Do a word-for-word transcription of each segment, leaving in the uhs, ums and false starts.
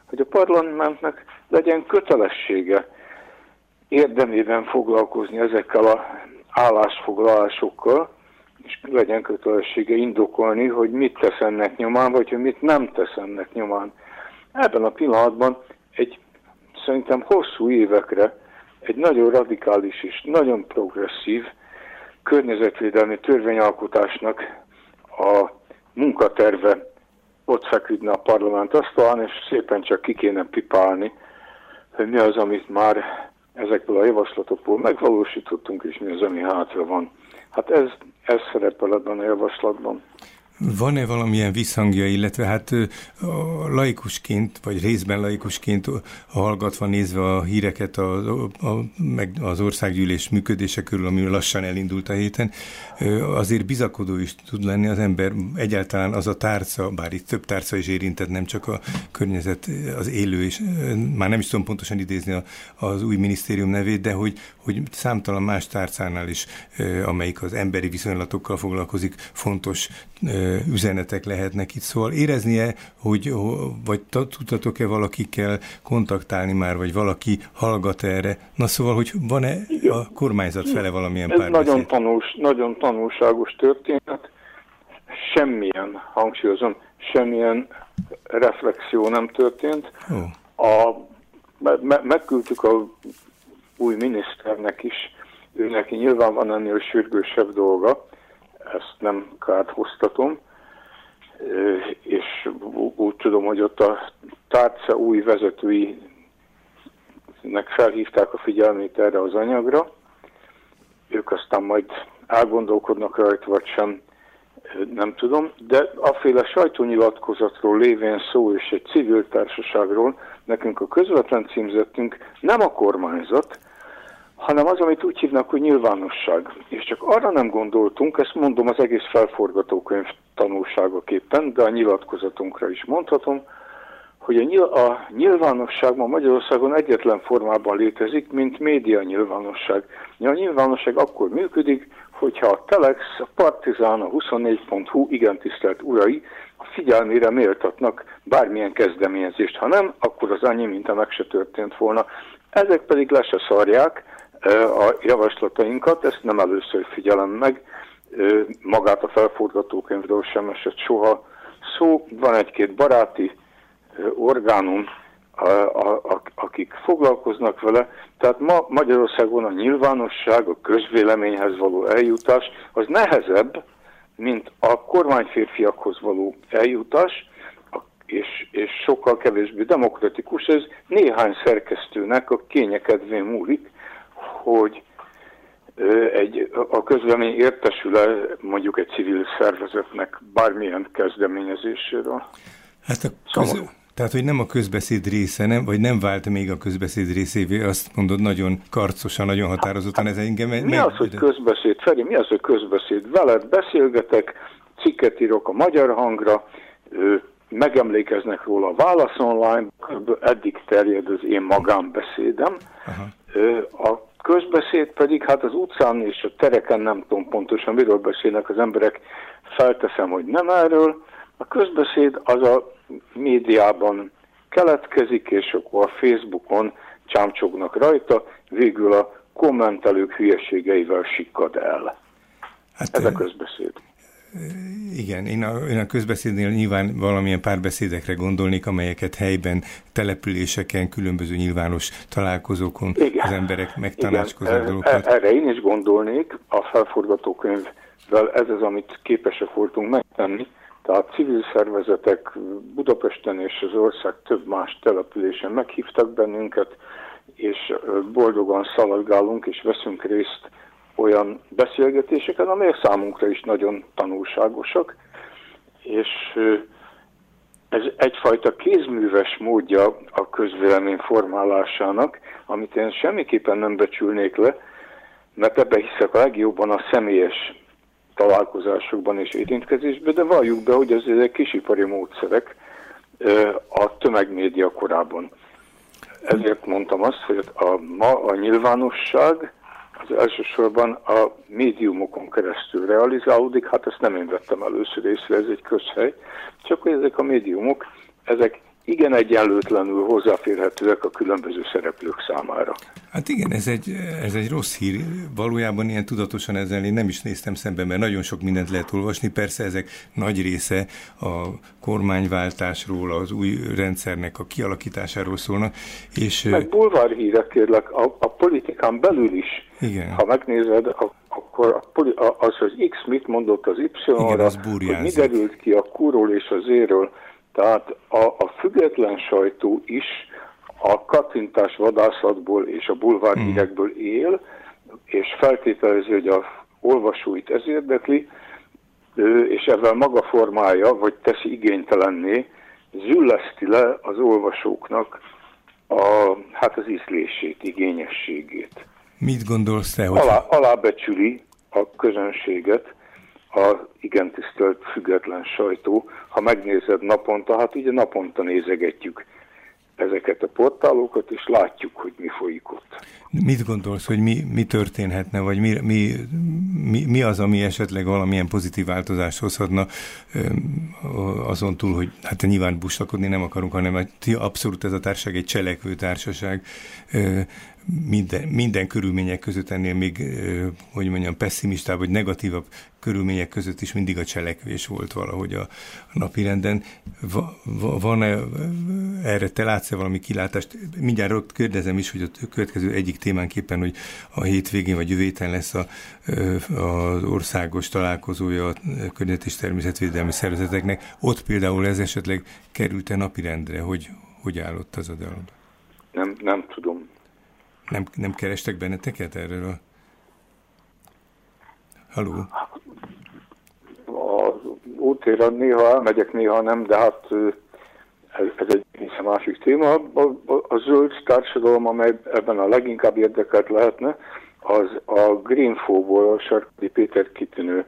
hogy a parlamentnek legyen kötelessége érdemében foglalkozni ezekkel az állásfoglalásokkal, és legyen kötelessége indokolni, hogy mit tesz ennek nyomán, vagy hogy mit nem tesz ennek nyomán. Ebben a pillanatban egy szerintem hosszú évekre egy nagyon radikális és nagyon progresszív környezetvédelmi törvényalkotásnak a munkaterve ott feküdne a parlament asztalán, és szépen csak ki kéne pipálni, hogy mi az, amit már ezekből a javaslatokból megvalósítottunk, és mi az, ami hátra van. Hát ez, ez szerepel ebben a javaslatban. Van-e valamilyen visszhangja, illetve hát a laikusként, vagy részben laikusként hallgatva, nézve a híreket a, a, meg az országgyűlés működése körül, ami lassan elindult a héten, azért bizakodó is tud lenni az ember, egyáltalán az a tárca, bár itt több tárca is érintett, nem csak a környezet, az élő, és már nem is tudom pontosan idézni az új minisztérium nevét, de hogy, hogy számtalan más tárcánál is, amelyik az emberi viszonylatokkal foglalkozik, fontos üzenetek lehetnek itt. Szóval éreznie, hogy vagy tudtatok-e valakikkel kontaktálni már, vagy valaki hallgat erre? Na szóval, hogy van-e a kormányzat fele valamilyen párbeszéd? Ez nagyon, tanús, nagyon tanulságos történet. Semmilyen, hangsúlyozom, semmilyen reflexió nem történt. Oh. A, me, megküldtük a új miniszternek is, ő neki nyilván van ennél sürgősebb dolga, ezt nem kárhoztatom, és úgy tudom, hogy ott a tárca új vezetőinek felhívták a figyelmét erre az anyagra. Ők aztán majd elgondolkodnak rajta, vagy sem, nem tudom, de aféle sajtónyilatkozatról lévén szó és egy civil társaságról nekünk a közvetlen címzettünk nem a kormányzat, hanem az, amit úgy hívnak, hogy nyilvánosság. És csak arra nem gondoltunk, ezt mondom az egész felforgatókönyv tanulságaképpen, de a nyilatkozatunkra is mondhatom, hogy a, nyil- a nyilvánosság ma Magyarországon egyetlen formában létezik, mint média nyilvánosság. A nyilvánosság akkor működik, hogyha a Telex, a Partizán, a huszonnégy pont hu, igen tisztelt urai, a figyelmére méltatnak bármilyen kezdeményezést. Ha nem, akkor az annyi, mint a meg se történt volna. Ezek pedig le se szarják a javaslatainkat, ezt nem először figyelem meg, magát a felforgatókönyvről sem esett soha szó. Van egy-két baráti orgánum, a, a, a, akik foglalkoznak vele, tehát ma Magyarországon a nyilvánosság, a közvéleményhez való eljutás az nehezebb, mint a kormányférfiakhoz való eljutás, és, és sokkal kevésbé demokratikus. Ez néhány szerkesztőnek a kényekedvén múlik, hogy egy, a közvélemény értesül-e mondjuk egy civil szervezetnek bármilyen kezdeményezéséről. Hát a köz... szóval, tehát, hogy nem a közbeszéd része, nem, vagy nem vált még a közbeszéd részévé, azt mondod nagyon karcosan, nagyon határozottan. Ez engem... Mi meg... az, hogy közbeszéd, Feri? Mi az, hogy közbeszéd? Veled beszélgetek, cikket írok a Magyar Hangra, megemlékeznek róla a Válasz Online, eddig terjed az én magánbeszédem. Aha. A közbeszéd pedig, hát az utcán és a tereken nem tudom pontosan, miről beszélnek az emberek, felteszem, hogy nem erről. A közbeszéd az a médiában keletkezik, és akkor a Facebookon csámcsognak rajta, végül a kommentelők hülyeségeivel sikkad el. Hát, ez a közbeszéd. Igen, én a, én a közbeszédnél nyilván valamilyen párbeszédekre gondolnék, amelyeket helyben, településeken, különböző nyilvános találkozókon igen, az emberek megtanácskoznak dolgokat. Erre én is gondolnék, a felforgatókönyvvel ez az, amit képesek voltunk megtenni, tehát civil szervezetek Budapesten és az ország több más településen meghívtak bennünket, és boldogan szaladgálunk és veszünk részt olyan beszélgetéseken, amelyek számunkra is nagyon tanulságosak, és ez egyfajta kézműves módja a közvélemény formálásának, amit én semmiképpen nem becsülnék le, mert ebbe hiszek a legjobban a személyes találkozásokban és érintkezésben, de valljuk be, hogy ezek kisipari módszerek a tömegmédia korában. Ezért mondtam azt, hogy a, ma a nyilvánosság az elsősorban a médiumokon keresztül realizálódik, hát ezt nem én vettem először észre, ez egy közhely, csak hogy ezek a médiumok, ezek igen egyenlőtlenül hozzáférhetőek a különböző szereplők számára. Hát igen, ez egy, ez egy rossz hír. Valójában ilyen tudatosan ezzel én nem is néztem szembe, mert nagyon sok mindent lehet olvasni. Persze ezek nagy része a kormányváltásról, az új rendszernek a kialakításáról szólnak. És meg bulvárhírek, kérlek, a, a politikán belül is. Igen. Ha megnézed, akkor az, az X mit mondott az Y-ra, hogy mi derült ki a Q-ról és az Z-ről. Tehát a, a független sajtó is a kattintás vadászatból és a bulvárhírekből él, és feltételezi, hogy a olvasóit ez érdekli, és ezzel maga formája, vagy teszi igénytelenné, zülleszti le az olvasóknak a, hát az ízlését, igényességét. Mit gondolsz te, hogy... Alá, alábecsüli a közönséget a igen tisztelt független sajtó. Ha megnézed naponta, hát ugye naponta nézegetjük ezeket a portálokat, és látjuk, hogy mi folyik ott. Mit gondolsz, hogy mi, mi történhetne, vagy mi, mi, mi, mi az, ami esetleg valamilyen pozitív változást hozhatna azon túl, hogy hát nyilván buslakodni nem akarunk, hanem abszolút ez a társaság egy cselekvő társaság, minden, minden körülmények között ennél még, hogy mondjam, pessimistább vagy negatívabb körülmények között is mindig a cselekvés volt valahogy a, a napirenden. Va, va, van-e erre, te látsz-e valami kilátást? Mindjárt kérdezem is, hogy a következő egyik témánképpen, hogy a hétvégén vagy jövő héten lesz a, az országos találkozója a környezet és természetvédelmi szervezeteknek. Ott például ez esetleg került-e napirendre? Hogy, hogy állott az a dolog? Nem, nem tudom. Nem, nem kerestek benneteket erről a... Haló? Az úttéren néha elmegyek, néha nem, de hát ez, ez egy másik téma. A, a, a zöld társadalom, amely ebben a leginkább érdekelt lehetne, az a Greenfo-ból a Sarkadi Péter kitűnő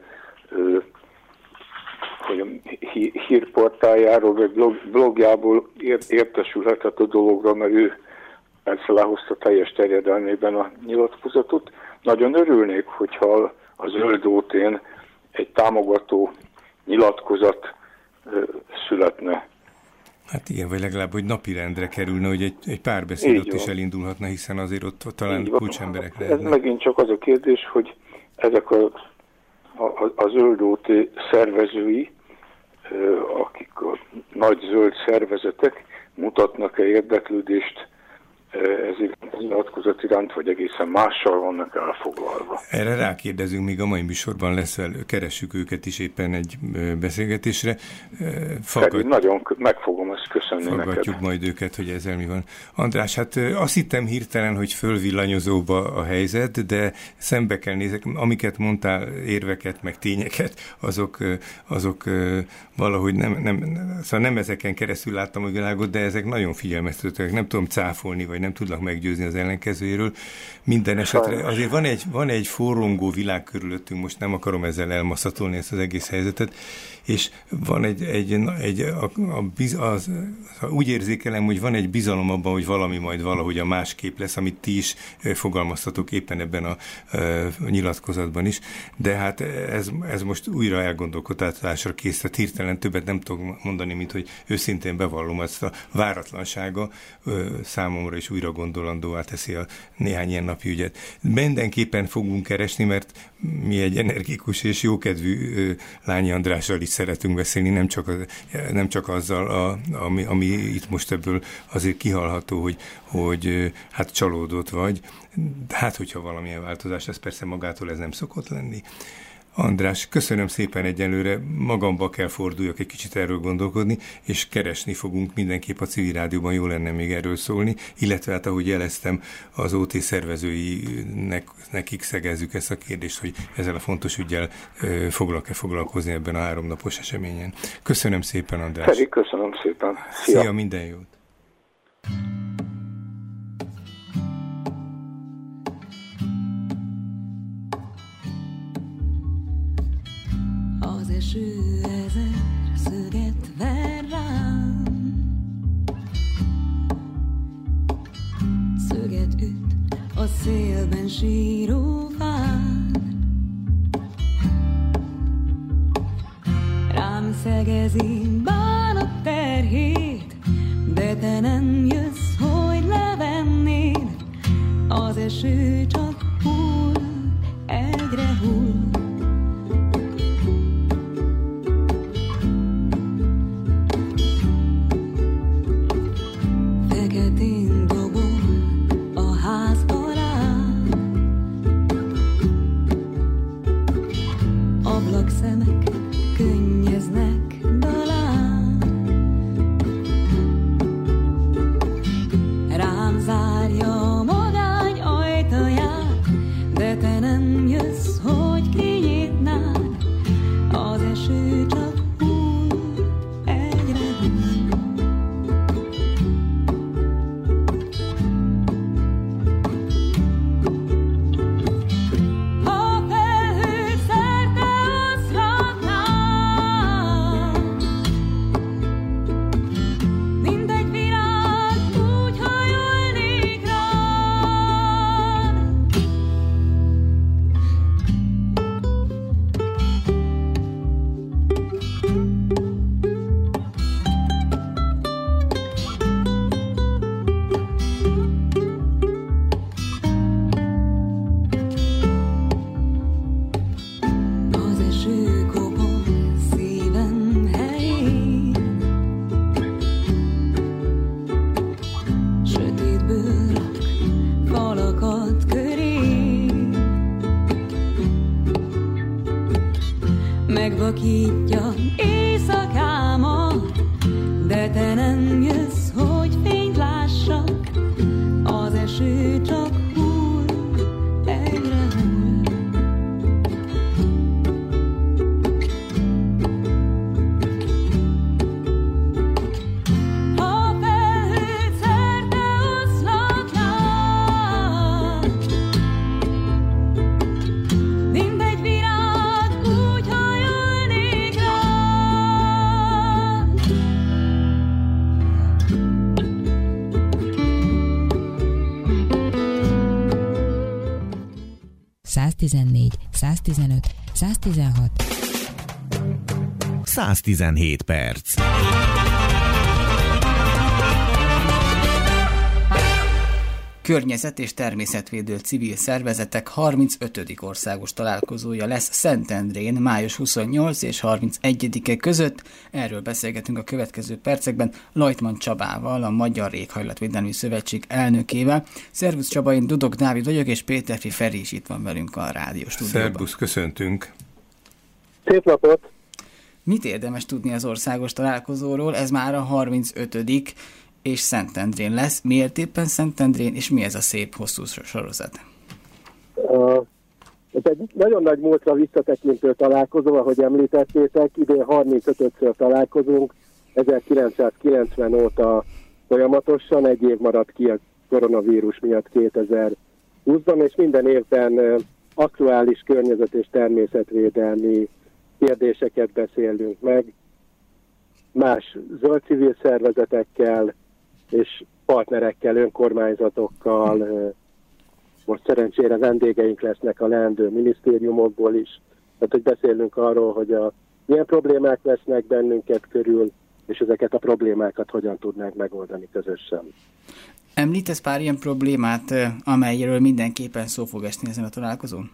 hogy hí, hírportáljáról, vagy blog, blogjából értesülhetett a dologról, mert ő persze lehozta teljes terjedelmében a nyilatkozatot. Nagyon örülnék, hogyha a Zöld Ótén egy támogató nyilatkozat ö, születne. Hát igen, vagy legalább, hogy napirendre kerülne, hogy egy, egy párbeszéd ott is elindulhatna, hiszen azért ott talán kulcsemberek lehetnek. Ez megint csak az a kérdés, hogy ezek a, a, a Zöld Óté szervezői, ö, akik a nagy zöld szervezetek, mutatnak-e érdeklődést ez nyilatkozat iránt, vagy egészen mással vannak elfoglalva. Erre rákérdezünk, még a mai műsorban lesz, keressük őket is éppen egy beszélgetésre. Faggat... Nagyon meg fogom ezt köszönni Faggatjuk neked. majd őket, hogy ezzel mi van. András, hát azt hittem hirtelen, hogy fölvillanyozóba a helyzet, de szembe kell nézek, amiket mondtál, érveket, meg tényeket, azok, azok valahogy nem, nem, szóval nem ezeken keresztül láttam a világot, de ezek nagyon figyelmeztetőek, nem tudom cáfolni, vagy nem tudnak meggyőzni az ellenkezőjéről. Minden esetre azért van egy, van egy forrongó világ körülöttünk, most nem akarom ezzel elmaszatolni ezt az egész helyzetet, és van egy, egy, egy a, a biz, az, úgy érzékelem, hogy van egy bizalom abban, hogy valami majd valahogy a másképp lesz, amit ti is fogalmaztatok éppen ebben a, a nyilatkozatban is, de hát ez, ez most újra elgondolkodtatásra kész, tehát hirtelen többet nem tudok mondani, mint hogy őszintén bevallom, azt a váratlansága számomra is újra gondolandóvá teszi a néhány ilyen napi ügyet. Mindenképpen fogunk keresni, mert mi egy energikus és jókedvű Lányi Andrással is szeretünk beszélni, nem csak, az, nem csak azzal, a, ami, ami itt most ebből azért kihalható, hogy, hogy hát csalódott vagy. Hát, hogyha valamilyen változás, ez persze magától ez nem szokott lenni. András, köszönöm szépen egyelőre, magamba kell forduljak egy kicsit erről gondolkodni, és keresni fogunk mindenképp a Civil Rádióban, jó lenne még erről szólni, illetve hát ahogy jeleztem, az o té szervezőinek, nekik szegezzük ezt a kérdést, hogy ezzel a fontos üggyel foglak-e foglalkozni ebben a háromnapos eseményen. Köszönöm szépen, András. Feri, köszönöm szépen. Szia, Szia, minden jót. Eső ezer szöget ver rám, szöget üt a szélben síró fán, rám szegezi bánat terhét, de de te nem jössz, hogy levennéd, az eső csak hull, egyre hull. Feketén dobol a ház alá, ablakszemek könnyeznek dalán. Rám zárja a magány ajtaját, de te nem jössz, hogy kinyitnád, az eső csak hull, egyre hull. A felhők szerte oszlatnál, mindegy virág úgy hajolnék rád. Az eső kopog szívem helyén, sötétből rak falakat köré, megvakítja éjszakámat, de te nem jössz, hogy fényt lássak, az eső csak hull, egyre hull. A felhők szerte oszlatnál, mindegy virág úgy hajolnék rád. száztizennégy, száztizenöt, száztizenhat. száztizenhét perc. Környezet- és természetvédő civil szervezetek harmincötödik országos találkozója lesz Szentendrén május huszonnyolcadika és harmincegyedike között. Erről beszélgetünk a következő percekben Lajtman Csabával, a Magyar Éghajlatvédelmi Szövetség elnökével. Szervusz Csaba, én Dudok Dávid vagyok, és Péterfi Feri is itt van velünk a rádió stúdióban. Szervusz, köszöntünk! Szép napot! Mit érdemes tudni az országos találkozóról? Ez már a harmincötödik és Szentendrén lesz. Miért éppen Szentendrén, és mi ez a szép, hosszú sorozat? Uh, ez egy nagyon nagy múltra visszatekintő találkozó, ahogy említettétek, idén harmincötödször találkozunk, ezerkilencszázkilencven óta folyamatosan, egy év maradt ki a koronavírus miatt kétezer-húszban, és minden évben uh, aktuális környezet- és természetvédelmi kérdéseket beszélünk meg, más zöld civil szervezetekkel és partnerekkel, önkormányzatokkal. Most szerencsére vendégeink lesznek a leendő minisztériumokból is, tehát hogy beszélünk arról, hogy a, milyen problémák lesznek bennünket körül, és ezeket a problémákat hogyan tudnánk megoldani közösen. Említesz pár ilyen problémát, amelyről mindenképpen szó fog esni ezen a találkozón?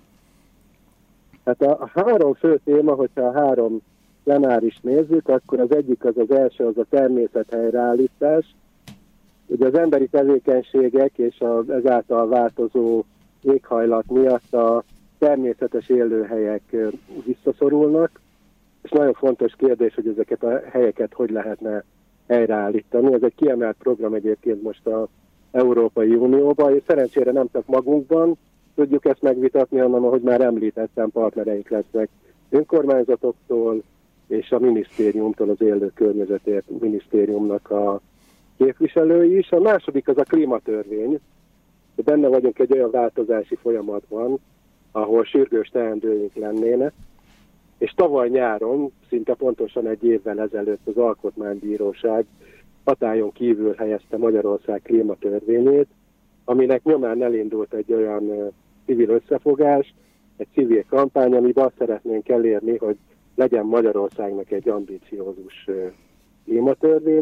Hát a, a három fő téma, hogyha a három plenáris nézzük, akkor az egyik az az első, az a természet helyreállítás. Ugye az emberi tevékenységek és az ezáltal változó éghajlat miatt a természetes élőhelyek visszaszorulnak, és nagyon fontos kérdés, hogy ezeket a helyeket hogy lehetne helyreállítani. Ez egy kiemelt program egyébként most az Európai Unióban, és szerencsére nem csak magunkban tudjuk ezt megvitatni, hanem ahogy már említettem, partnereink lesznek önkormányzatoktól, és a minisztériumtól, az élő környezetért minisztériumnak a képviselői is. A második az a klímatörvény. Benne vagyunk egy olyan változási folyamatban, ahol sürgős teendőink lennének, és tavaly nyáron, szinte pontosan egy évvel ezelőtt az Alkotmánybíróság hatályon kívül helyezte Magyarország klímatörvényét, aminek nyomán elindult egy olyan civil összefogás, egy civil kampány, amiben azt szeretnénk elérni, hogy legyen Magyarországnak egy ambiciózus klímatörvénye,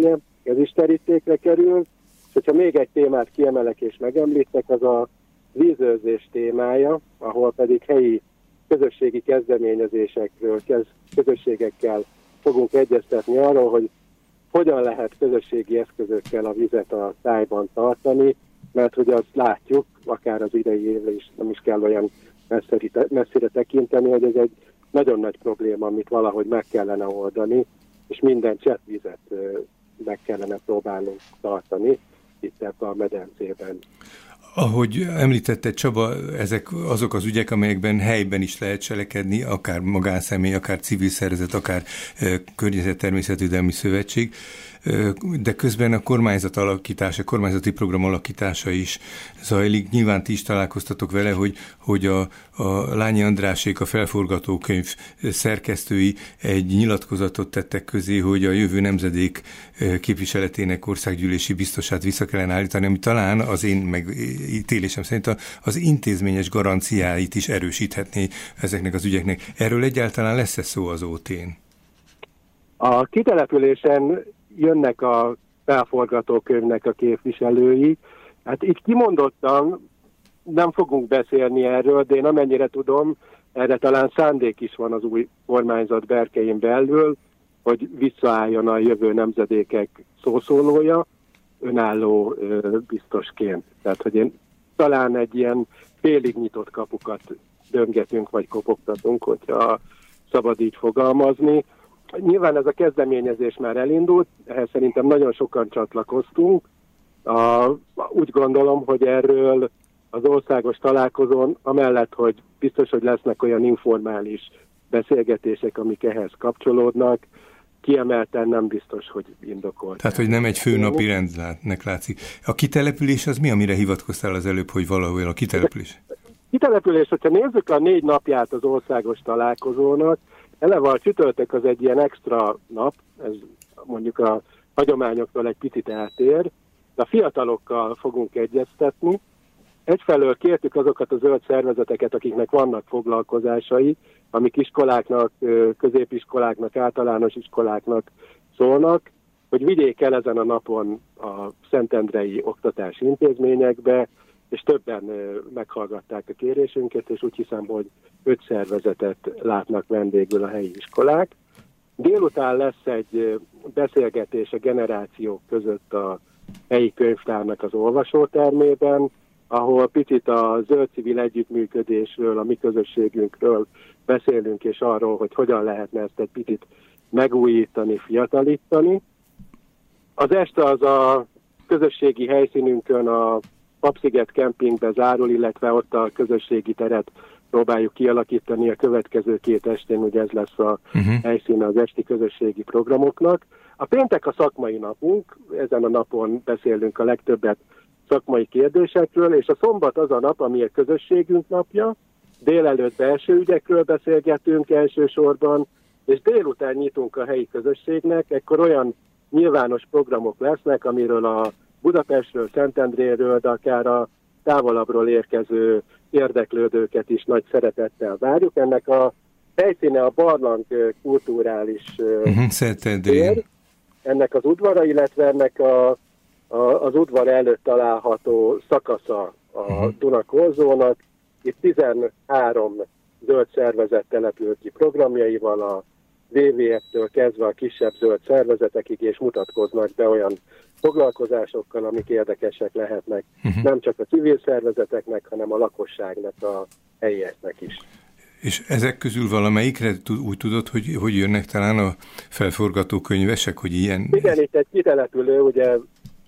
ez is terítékre kerül. És hogyha még egy témát kiemelek és megemlítek, az a vízőrzés témája, ahol pedig helyi közösségi kezdeményezésekről, közösségekkel fogunk egyeztetni arról, hogy hogyan lehet közösségi eszközökkel a vizet a tájban tartani, mert hogy azt látjuk, akár az idei évre is nem is kell olyan messzire, messzire tekinteni, hogy ez egy nagyon nagy probléma, amit valahogy meg kellene oldani, és minden csettvizet meg kellene próbálnunk tartani itt a medencében. Ahogy említette Csaba, ezek azok az ügyek, amelyekben helyben is lehet cselekedni, akár magánszemély, akár civil szervezet, akár e, környezet-természetvédelmi szövetség, e, de közben a kormányzat alakítása, a kormányzati program alakítása is zajlik. Nyilván ti is találkoztatok vele, hogy, hogy a, a Lányi Andrásék, a felforgatókönyv szerkesztői egy nyilatkozatot tettek közé, hogy a jövő nemzedék képviseletének országgyűlési biztosát vissza kellene állítani, ami talán az én megítélésem szerint az intézményes garanciáit is erősíthetné ezeknek az ügyeknek. Erről egyáltalán lesz-e szó az ó té-n? A kitelepülésen jönnek a felforgatókönyvnek a képviselői. Hát itt kimondottan nem fogunk beszélni erről, de én amennyire tudom, erre talán szándék is van az új kormányzat berkein belül, hogy visszaálljon a jövő nemzedékek szószólója önálló ö, biztosként. Tehát, hogy én talán egy ilyen félig nyitott kapukat döngetünk, vagy kopogtatunk, hogyha szabad így fogalmazni. Nyilván ez a kezdeményezés már elindult, ehhez szerintem nagyon sokan csatlakoztunk. A, úgy gondolom, hogy erről az országos találkozón, amellett, hogy biztos, hogy lesznek olyan informális beszélgetések, amik ehhez kapcsolódnak, kiemelten nem biztos, hogy indokolt. Tehát, hogy nem egy főnapi rendnek látszik. A kitelepülés az mi, amire hivatkoztál az előbb, hogy valahol a kitelepülés? Kitelepülés, hogyha nézzük a négy napját az országos találkozónak, eleve a csütörtök az egy ilyen extra nap, ez mondjuk a hagyományoktól egy picit eltér, de a fiatalokkal fogunk egyeztetni. Egyfelől kértük azokat a zöld szervezeteket, akiknek vannak foglalkozásai, amik iskoláknak, középiskoláknak, általános iskoláknak szólnak, hogy vigyék el ezen a napon a szentendrei oktatási intézményekbe, és többen meghallgatták a kérésünket, és úgy hiszem, hogy öt szervezetet látnak vendégül a helyi iskolák. Délután lesz egy beszélgetés a generációk között a helyi könyvtárnak az olvasótermében, ahol picit a zöld civil együttműködésről, a mi közösségünkről beszélünk, és arról, hogy hogyan lehetne ezt egy picit megújítani, fiatalítani. Az este az a közösségi helyszínünkön a Papsziget kempingbe zárul, illetve ott a közösségi teret próbáljuk kialakítani a következő két estén, ugye ez lesz a uh-huh. helyszíne az esti közösségi programoknak. A péntek a szakmai napunk, ezen a napon beszélünk a legtöbbet szakmai kérdésekről, és a szombat az a nap, ami a közösségünk napja, délelőtt belső ügyekről beszélgetünk elsősorban, és délután nyitunk a helyi közösségnek, ekkor olyan nyilvános programok lesznek, amiről a Budapestről, Szentendréről, de akár a távolabbról érkező érdeklődőket is nagy szeretettel várjuk. Ennek a helyszíne a Barlang kulturális uh-huh, tér, ennek az udvara, illetve ennek a, a, az udvar előtt található szakasza a uh-huh. Duna-korzónak. Itt tizenhárom zöld szervezet települ ki programjaival, a vé vé ef-től kezdve a kisebb zöld szervezetekig, és mutatkoznak be olyan foglalkozásokkal, amik érdekesek lehetnek, uh-huh. nem csak a civil szervezeteknek, hanem a lakosságnak, a helyieknek is. És ezek közül valamelyikre úgy tudod, hogy, hogy jönnek talán a felforgatókönyvesek, hogy ilyen... Igen, itt egy kitelepülő, ugye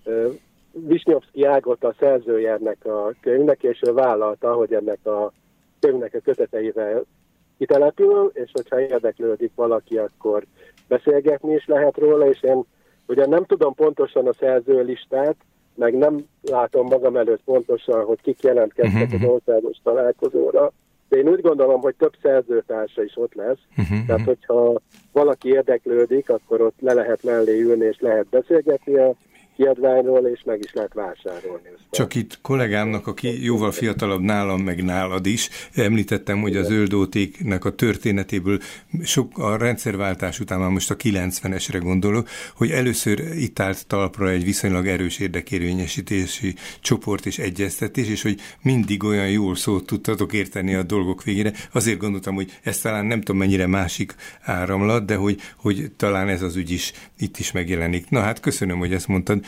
Visnyovszky Ágot a szerzője ennek a könyvnek, és ő vállalta, hogy ennek a könyvnek a köteteivel kitelepül, és hogyha érdeklődik valaki, akkor beszélgetni is lehet róla, és én ugye nem tudom pontosan a szerzőlistát, meg nem látom magam előtt pontosan, hogy kik jelentkeztek uh-huh. az országos találkozóra, de én úgy gondolom, hogy több szerzőtársa is ott lesz, uh-huh. tehát hogyha valaki érdeklődik, akkor ott le lehet mellé ülni, és lehet beszélgetni a kiadványról, és meg is lehet vásárolni. Csak itt kollégámnak, aki jóval fiatalabb nálam, meg nálad is, említettem, hogy a zöldótéknek a történetéből sok a rendszerváltás után, már most a kilencvenesre gondolok, hogy először itt állt talpra egy viszonylag erős érdekérvényesítési csoport és egyeztetés, és hogy mindig olyan jól szót tudtatok érteni a dolgok végére. Azért gondoltam, hogy ez talán nem tudom mennyire másik áramlat, de hogy, hogy talán ez az ügy is itt is megjelenik. Na hát köszönöm, hogy ezt mondtad,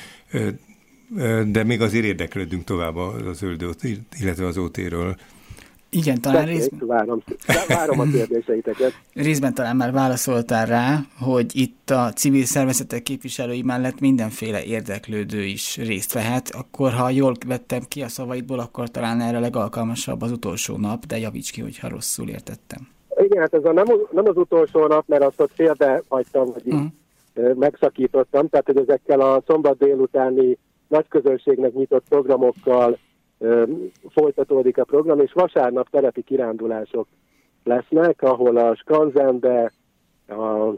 de még azért érdeklődünk tovább a zöld, illetve az ó té-ről. Igen, talán részben... Várom, várom a kérdéseiteket. Részben talán már válaszoltál rá, hogy itt a civil szervezetek képviselői mellett mindenféle érdeklődő is részt vehet. Akkor, ha jól vettem ki a szavaidból, akkor talán erre legalkalmasabb az utolsó nap, de javíts ki, hogyha rosszul értettem. Igen, hát ez a nem, nem az utolsó nap, mert azt ott félbe hagytam, hogy uh-huh. megszakítottam, tehát hogy ezekkel a szombat délutáni nagy közönségnek nyitott programokkal folytatódik a program, és vasárnap terepi kirándulások lesznek, ahol a Skanzenbe, a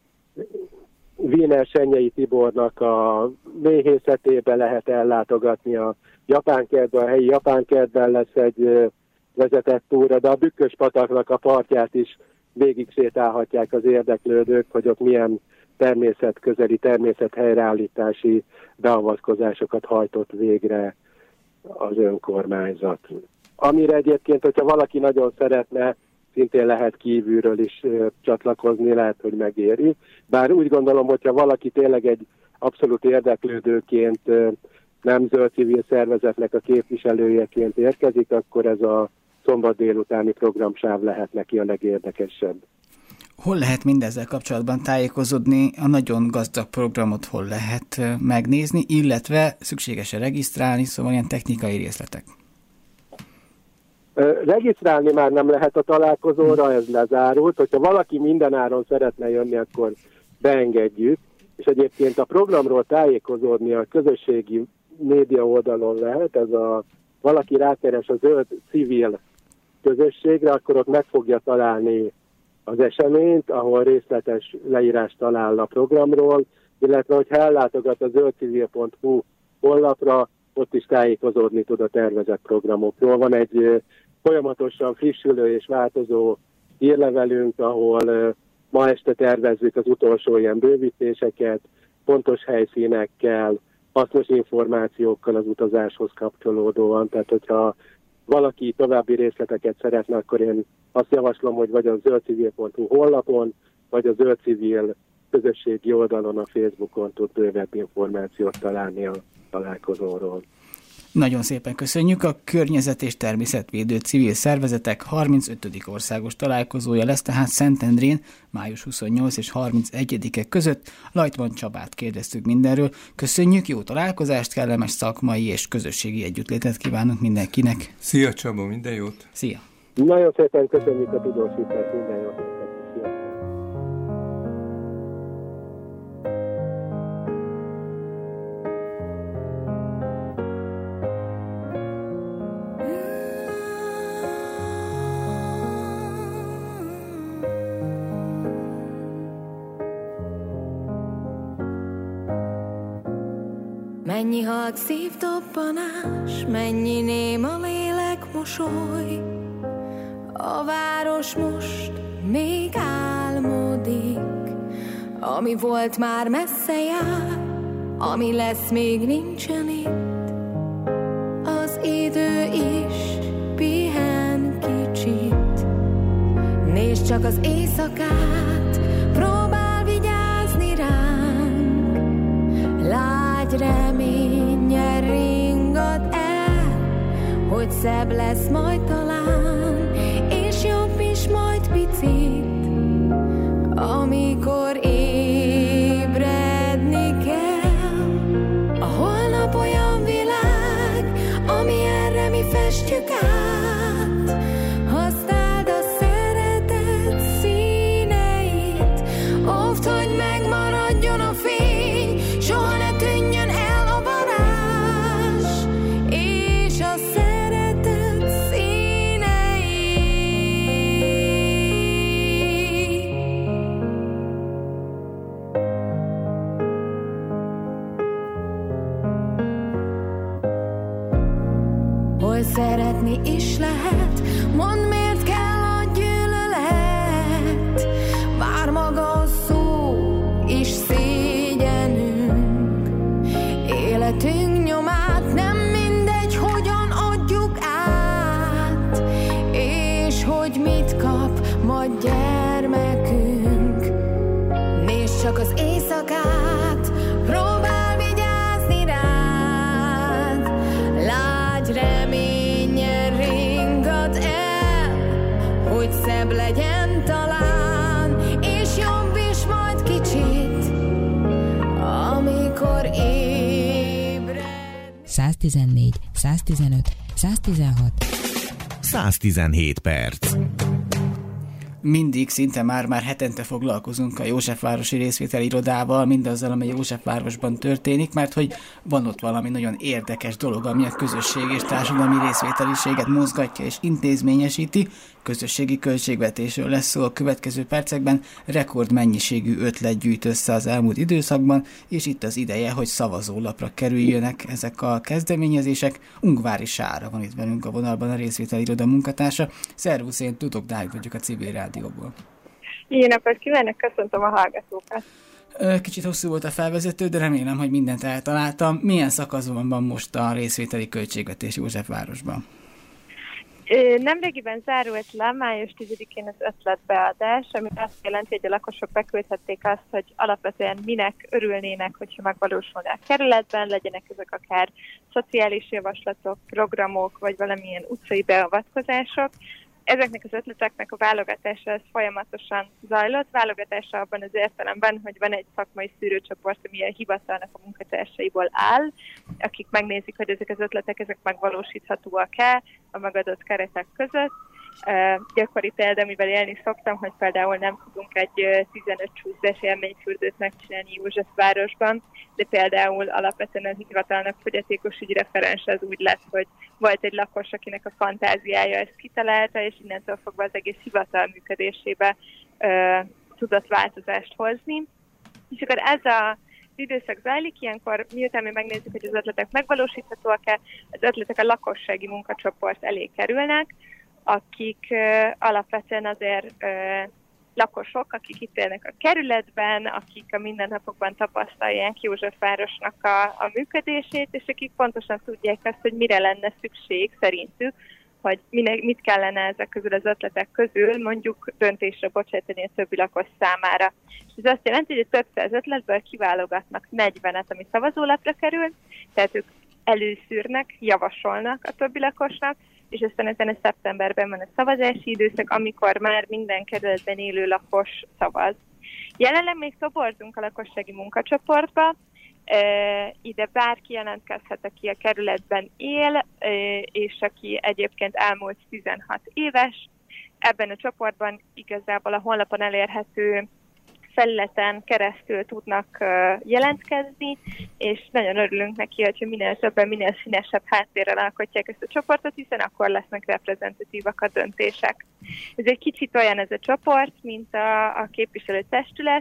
Wiener Senyei Tibornak a méhészetébe lehet ellátogatni, a japánkertben, a helyi japánkertben lesz egy vezetett túra, de a Bükkös-pataknak a partját is végig sétálhatják az érdeklődők, hogy ott milyen természetközeli, természethelyreállítási beavatkozásokat hajtott végre az önkormányzat. Amire egyébként, hogyha valaki nagyon szeretne, szintén lehet kívülről is ö, csatlakozni, lehet, hogy megéri. Bár úgy gondolom, hogyha valaki tényleg egy abszolút érdeklődőként, ö, nem zöld civil szervezetnek a képviselőjeként érkezik, akkor ez a szombat délutáni programsáv lehet neki a legérdekesebb. Hol lehet mindezzel kapcsolatban tájékozódni, a nagyon gazdag programot hol lehet megnézni, illetve szükséges-e regisztrálni, szóval ilyen technikai részletek? Regisztrálni már nem lehet a találkozóra, ez lezárult. Hogyha valaki mindenáron szeretne jönni, akkor beengedjük. És egyébként a programról tájékozódni a közösségi média oldalon lehet. Ez a valaki rákeres a zöld civil közösségre, akkor ott meg fogja találni az eseményt, ahol részletes leírást talál a programról, illetve hogyha ellátogat a zöldcivil pont hu honlapra, ott is tájékozódni tud a tervezett programokról. Van egy folyamatosan frissülő és változó hírlevelünk, ahol ma este tervezzük az utolsó ilyen bővítéseket, pontos helyszínekkel, hasznos információkkal az utazáshoz kapcsolódóan. Tehát, hogyha valaki további részleteket szeretne, akkor én azt javaslom, hogy vagy a zöldcivil pont hu honlapon, vagy a zöldcivil közösségi oldalon, a Facebookon tud bővebb információt találni a találkozóról. Nagyon szépen köszönjük. A környezet- és természetvédő civil szervezetek harmincötödik országos találkozója lesz, tehát Szentendrén május huszonnyolcadika és harmincegyedike között. Lajtman Csabát kérdeztük mindenről. Köszönjük, jó találkozást, kellemes szakmai és közösségi együttlétet kívánunk mindenkinek. Szia Csaba, minden jót! Szia! Nagyon szépen köszönjük a tudósítást, minden jót! Szia! Mennyi halk szívdobbanás, mennyi néma lélek mosoly, a város most még álmodik, ami volt már messze jár, ami lesz még nincsen itt, az idő is pihen kicsit. Nézd csak az éjszakát, próbál vigyázni ránk, lágy reménnyel ringad el, hogy szebb lesz majd talán, és jobb is majd picit, amikor ébredni kell. A holnap olyan világ, ami erre mi festjük át, használd a szeretet színeit, óvd, hogy megmaradjon a fény, soha ne tűnjön el a varázs, és a szeretet színei. szeretni is lehet. Mondd, miért kell a gyűlölet? Már maga a szó is szégyenünk. Életünk nyomát nem mindegy, hogyan adjuk át, és hogy mit kap majd gyermekünk. Nézd csak az éjszakát, próbál vigyázni rád. Lágy reménnyel ringad el, hogy szebb legyen talán, és jobb is majd kicsit, amikor ébred. száztizennégy, száztizenöt, száztizenhat. száztizenhét perc. Mindig, szinte már-már hetente foglalkozunk a Józsefvárosi Részvételi Irodával, mindazzal, amely Józsefvárosban történik, mert hogy van ott valami nagyon érdekes dolog, ami a közösség és társadalmi részvételiséget mozgatja és intézményesíti. Közösségi költségvetésről lesz szó a következő percekben, rekordmennyiségű ötlet gyűjt össze az elmúlt időszakban, és itt az ideje, hogy szavazólapra kerüljönek ezek a kezdeményezések. Ungvári Sára van itt velünk a vonalban, a Részvételi Iroda munkatársa. Szervusz, én Tudok Dávid vagyok a Civil Rádióból. Jó napot kívánok, köszöntöm a hallgatókat. Kicsit hosszú volt a felvezető, de remélem, hogy mindent eltaláltam. Milyen szakaszban van most a részvételi költségvetés Józsefvárosban? Nemrégiben zárult le május tizedikén az ötletbeadás, ami azt jelenti, hogy a lakosok beküldhették azt, hogy alapvetően minek örülnének, hogyha megvalósulna a kerületben, legyenek ezek akár szociális javaslatok, programok, vagy valamilyen utcai beavatkozások. Ezeknek az ötleteknek a válogatása az folyamatosan zajlott. Válogatása abban az értelemben, hogy van egy szakmai szűrőcsoport, ami a hivatalnak a munkatársaiból áll, akik megnézik, hogy ezek az ötletek ezek megvalósíthatóak-e a megadott keretek között. Uh, gyakori példa, amivel élni szoktam, hogy például nem tudunk egy tizenöt csúszás élményfürdőt megcsinálni Józsefvárosban, de például alapvetően az hivatalnak fogyatékos ügy referens az úgy lett, hogy volt egy lakos, akinek a fantáziája ezt kitalálta, és innentől fogva az egész hivatal működésébe uh, tudott változást hozni. És akkor ez a időszak zajlik, ilyenkor miután mi megnézzük, hogy az ötletek megvalósíthatóak-e, az ötletek a lakossági munkacsoport elé kerülnek, akik uh, alapvetően azért uh, lakosok, akik itt élnek a kerületben, akik a mindennapokban tapasztalják Józsefvárosnak a, a működését, és akik pontosan tudják azt, hogy mire lenne szükség szerintük, hogy mine, mit kellene ezek közül az ötletek közül mondjuk döntésre bocsátani a többi lakos számára. És ez azt jelenti, hogy a több száz ötletből kiválogatnak negyvenet, ami szavazólapra kerül, tehát ők előszűrnek, javasolnak a többi lakosnak, és aztán ezen a szeptemberben van a szavazási időszak, amikor már minden kerületben élő lakos szavaz. Jelenleg még toborzunk a lakossági munkacsoportba, e, ide bárki jelentkezhet, aki a kerületben él, e, és aki egyébként elmúlt tizenhat éves. Ebben a csoportban igazából a honlapon elérhető felületen keresztül tudnak uh, jelentkezni, és nagyon örülünk neki, hogyha minél többen, minél színesebb háttérrel alkotják ezt a csoportot, hiszen akkor lesznek reprezentatívak a döntések. Ez egy kicsit olyan ez a csoport, mint a, a képviselőtestület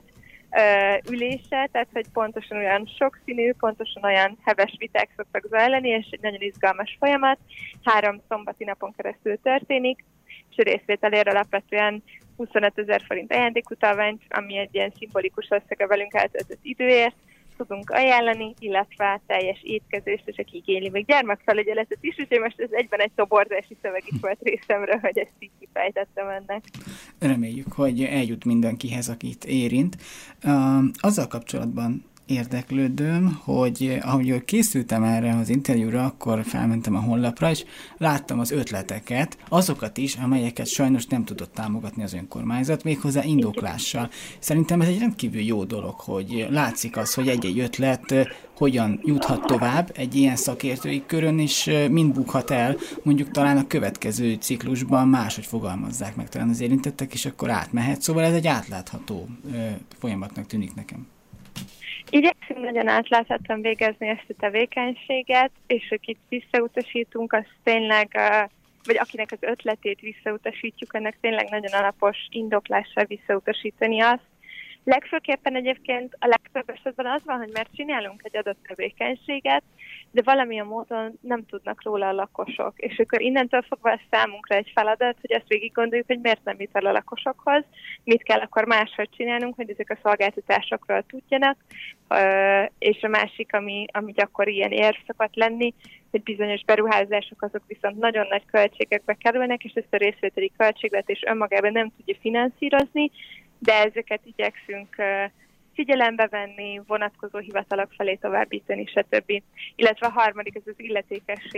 uh, ülése, tehát hogy pontosan olyan sokszínű, pontosan olyan heves viták szoktak zajlani, és egy nagyon izgalmas folyamat. Három szombati napon keresztül történik, és a részvételére alapvetően huszonötezer forint ajándékutalványt, ami egy ilyen szimbolikus összeg a velünk eltöltött időért tudunk ajánlani, illetve teljes étkezést, és aki igényli még gyermekfelügyeletet is, úgyhogy most ez egyben egy toborzási szöveg is volt részemről, hogy ezt így kifejtettem ennek. Reméljük, hogy eljut mindenkihez, akit érint. Uh, azzal kapcsolatban érdeklődöm, hogy ahogy készültem erre az interjúra, akkor felmentem a honlapra, és láttam az ötleteket, azokat is, amelyeket sajnos nem tudott támogatni az önkormányzat, méghozzá indoklással. Szerintem ez egy rendkívül jó dolog, hogy látszik az, hogy egy-egy ötlet hogyan juthat tovább egy ilyen szakértői körön, és mind bukhat el, mondjuk talán a következő ciklusban máshogy fogalmazzák meg talán az érintettek, és akkor átmehet. Szóval ez egy átlátható folyamatnak tűnik nekem. Igyekszünk nagyon átláthatóan végezni ezt a tevékenységet, és akit visszautasítunk, az tényleg, vagy akinek az ötletét visszautasítjuk, ennek tényleg nagyon alapos indoklással visszautasítani azt, Legfőképpen egyébként a legtöbb esetben az van, hogy már csinálunk egy adott tevékenységet, de valamilyen módon nem tudnak róla a lakosok. És akkor innentől fogva ez számunkra egy feladat, hogy ezt végig gondoljuk, hogy miért nem jut el a lakosokhoz, mit kell akkor máshogy csinálnunk, hogy ezek a szolgáltatásokról tudjanak, és a másik, ami, ami gyakori ilyen érv szokott lenni, hogy bizonyos beruházások azok viszont nagyon nagy költségekbe kerülnek, és ezt a részvételi költségvetés önmagában nem tudja finanszírozni, de ezeket igyekszünk figyelembe venni, vonatkozó hivatalok felé továbbítani, stb. Illetve a harmadik, ez az illetékesség